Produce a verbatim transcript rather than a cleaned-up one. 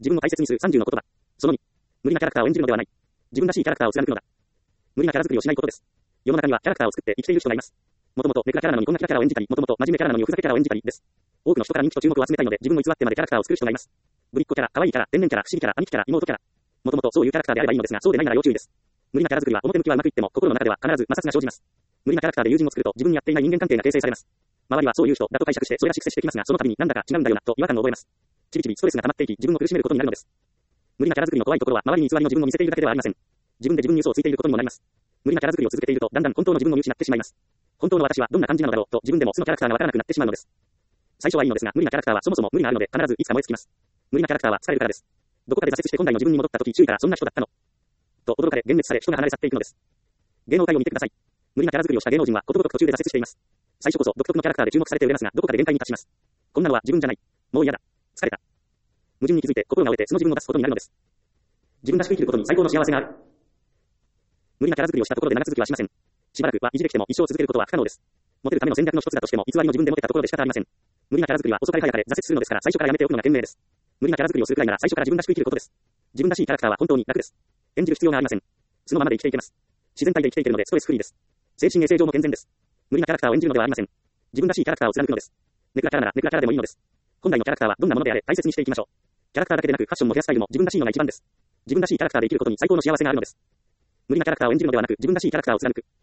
自分を大切にするさんじゅうの言葉。そのに、無理なキャラクターを演じるのではない。自分らしいキャラクターを貫くのだ。無理なキャラ作りをしないことです。世の中にはキャラクターを作って生きている人がいます。もともとネクラキャラなのにこんなキャラを演じたり、もともと真面目キャラなのにおふざけキャラを演じたりです。多くの人から人気と注目を集めたいので自分を偽ってまでキャラクターを作る人がいます。ぶりっ子キャラ、可愛いキャラ、天然キャラ、不思議キャラ、兄貴キャラ、妹キャラ。もともとそういうキャラクターであればいいのですが、そうでないなら要注意です。無理なキャラ作りは表向きはうまくいっても心の中では必ず摩擦が生じます。無理なキャラクターで友人を作ると自分に合っていない人間関係が形成されます。周りはそういう人だと解釈してそれらしく接してきますが、その度になんだか違うんだよなと違和感を覚えます。ちびちびストレスが溜まっていき自分を苦しめることになるのです。無理なキャラ作りの怖いところは周りに偽りの自分を見せているだけではありません。自分で自分に嘘をついていることにもなります。無理なキャラ作りを続けているとだんだん本当の自分を見失ってしまいます。本当の私はどんな感じなのだろうと自分でも素のキャラクターがわからなくなってしまうのです。最初はいいのですが、無理なキャラクターはそもそも無理があるので必ずいつか燃え尽きます。無理なキャラクターは疲れるからです。どこかで挫折して本来の自分に戻った時、周囲からそんな人だったのと驚かれ幻滅され人が離れ去っていくのです。芸能界を見てください。無理なキャラ作りをした芸能人はことごとく途中で挫折しています。最初こそ独特のキャラクターで注目されて売れますが、どこかで限界に達します。こんなのは自分じゃない。もう嫌だ。疲れた。矛盾に気づいて心が折れて素の自分を出すことになるのです。自分らしく生きることに最高の幸せがある。無理なキャラ作りをしたところで長続きはしません。しばらくは維持できても一生続けることは不可能です。モテるための戦略の一つだとしても偽りの自分でモテたところで仕方ありません。無理なキャラ作りは遅かれ早かれ挫折するのですから最初からやめておくのが賢明です。無理なキャラ作りをするくらいなら最初から自分らしく生きることです。自分らしいキャラクターは本当に楽です。演じる必要がありません。素のままで生きていけます。自然体で生きていけるのでストレスフリーです。精神衛生上も健全です。無理なキャラクターを演じるのではありません。自分らしいキャラクターを貫くのです。ネクラキャラならネクラキャラでもいいのです。本来のキャラクターはどんなものであれ大切にしていきましょう。キャラクターだけでなくファッションもヘアスタイルも自分らしいのが一番です。自分らしいキャラクターで生きることに最高の幸せがあるのです。無理なキャラクターを演じるのではなく自分らしいキャラクターを貫く。